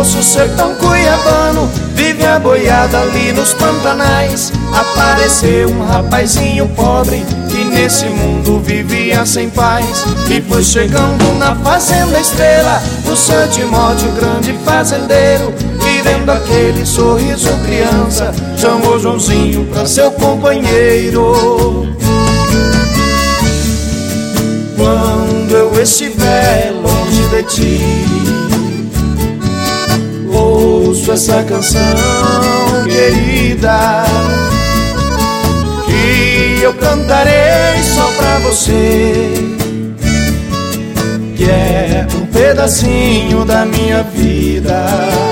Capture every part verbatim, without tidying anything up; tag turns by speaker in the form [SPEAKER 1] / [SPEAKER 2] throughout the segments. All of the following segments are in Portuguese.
[SPEAKER 1] nosso sertão cuiabano, vive a boiada ali nos pantanais. Apareceu um rapazinho pobre que nesse mundo vivia sem paz. E foi chegando na fazenda Estrela o seu Timóteo, grande fazendeiro, e vendo aquele sorriso criança, chamou Joãozinho pra seu companheiro. Quando eu estiver longe de ti, ouço essa canção querida, que eu cantarei só pra você, que é um pedacinho da minha vida.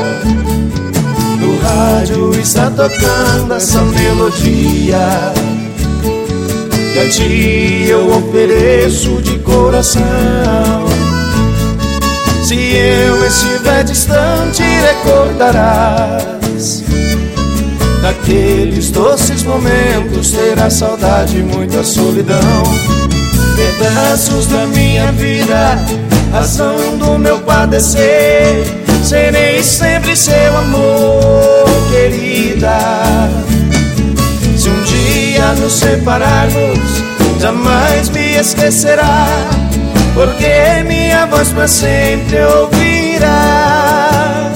[SPEAKER 1] No rádio está tocando essa melodia, e a ti eu ofereço de coração. Se eu estiver distante, recordarás daqueles doces momentos, terá saudade e muita solidão. Pedaços da minha vida, razão do meu padecer, serei sempre seu amor, querida. Se um dia nos separarmos, jamais me esquecerá, porque minha voz pra sempre ouvirá.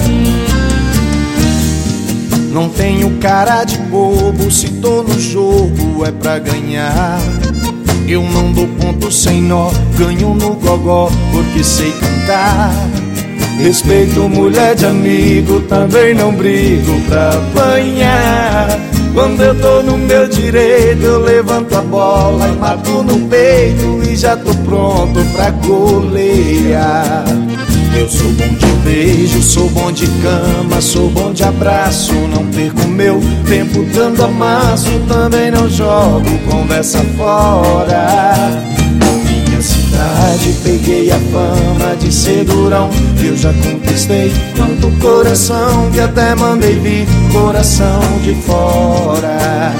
[SPEAKER 1] Não tenho cara de bobo, se tô no jogo é pra ganhar. Eu não dou ponto sem nó, ganho no gogó porque sei cantar. Respeito mulher de amigo, também não brigo pra apanhar. Quando eu tô no meu direito, eu levanto a bola e mato no peito, e já tô pronto pra golear. Eu sou bom de beijo, sou bom de cama, sou bom de abraço. Não perco meu tempo dando amasso, também não jogo conversa fora. Na minha cidade peguei a fama de ser durão, eu já conquistei tanto coração que até mandei vir coração de fora.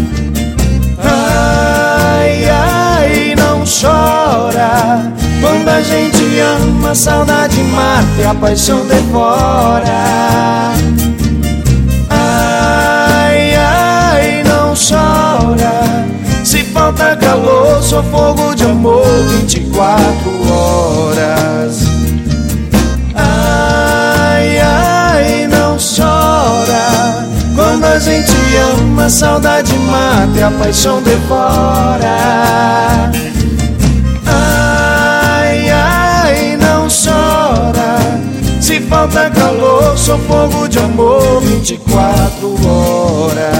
[SPEAKER 1] Ai, ai, não chora, quando a gente ama, a saudade mata e a paixão devora. Ai, ai, não chora, se falta calor, sou fogo de amor vinte e quatro horas. Ai, ai, não chora, quando a gente ama, a saudade mata e a paixão devora. Se falta calor, sou fogo de amor vinte e quatro horas.